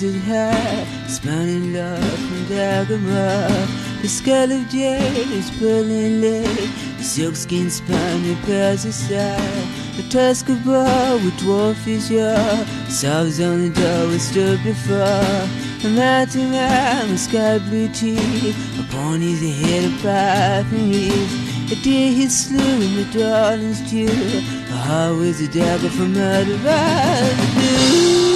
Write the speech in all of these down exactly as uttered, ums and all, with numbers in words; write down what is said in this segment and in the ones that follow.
wizard hat, smiling love from Dagomar. The skull of jade is pearly laid, the silkskin spine repairs aside. The tusk of bar with dwarfish yaw, sobs on the door we stood before. A mountain man with sky blue teeth, upon his head a pipe and reeds. A deer he slew in the darling's dew, a heart with a dagger from murder by the blue.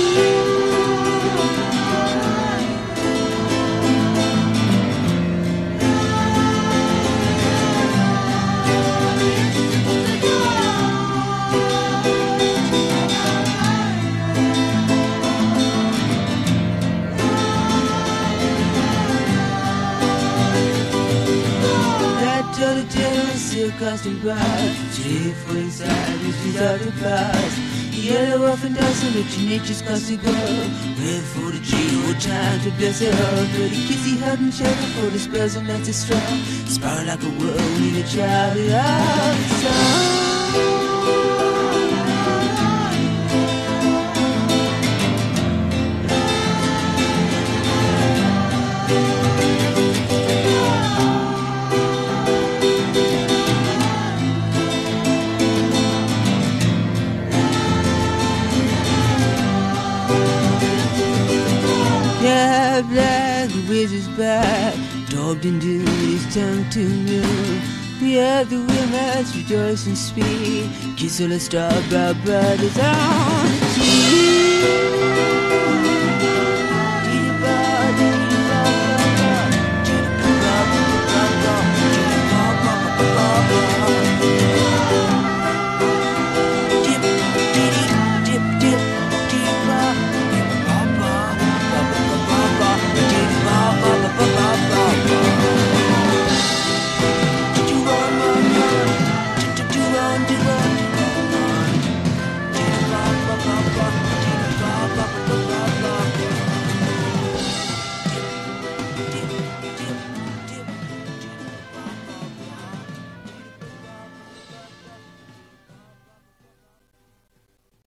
The general silk costume bright, she for inside as she's out the past. The yellow wolf and dust on which nature's cause to go. Wait for the tree, what time to bless her heart. But the kissy hug and shelter for the spells and nights are strong. Spiral like a world, need a child without a song. Yeah, black, the wizard's back, daubed into his tongue to move. We have the women's rejoice and speed, kiss all the star-bright brothers on the cheek.